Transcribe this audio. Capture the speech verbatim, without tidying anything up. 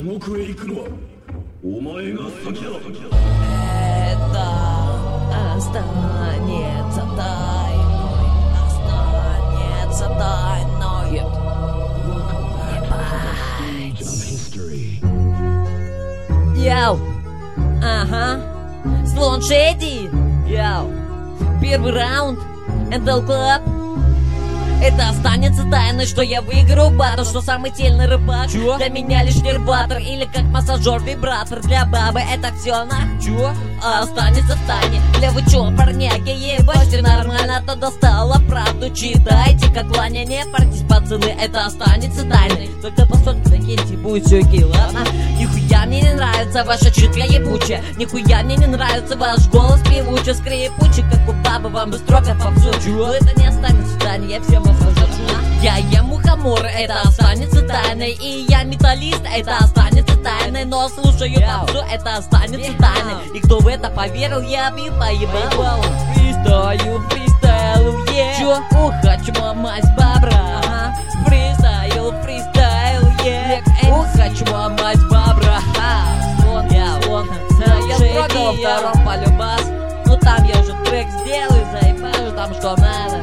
国へ行くのはお前が先だ。 Это останется тайной, останется тайной. Йоу, ага, Слон Шеди, йоу, первый раунд, эн эл Club. Это останется тайной, что я выиграю батл, что самый сильный рыбак. Чё? Для меня лишь нерватор или как массажер-вибратор. Для бабы это все на чё? А останется в тайне. Для вы чё, парняги, ебашьте нормально, то достала правду. Читайте, как Ваня, не парьтесь, пацаны, это останется тайной. Только по сотке закиньте, будет все окей, ладно? Нихуя мне не нравится ваша чутка ебучая. Нихуя мне не нравится ваш голос певучий, скрипучий, как у бабы, вам бы строго попсу. Чё? Это не останется тайной, я всем я ем мухомор, это останется тайной. И я металлист, это останется тайной. Но слушаю попсу, это останется тайной. И кто в это поверил, я бил поебал. Фристаю, фристайл, е. Чё? Ух, хочу мамать бабра. Фристайл, фристайл, е. Ух, хочу мамать бабра. Слон, я, слон. Я строго во втором полюбас. Ну там я уже трек сделаю, заебаю там что надо.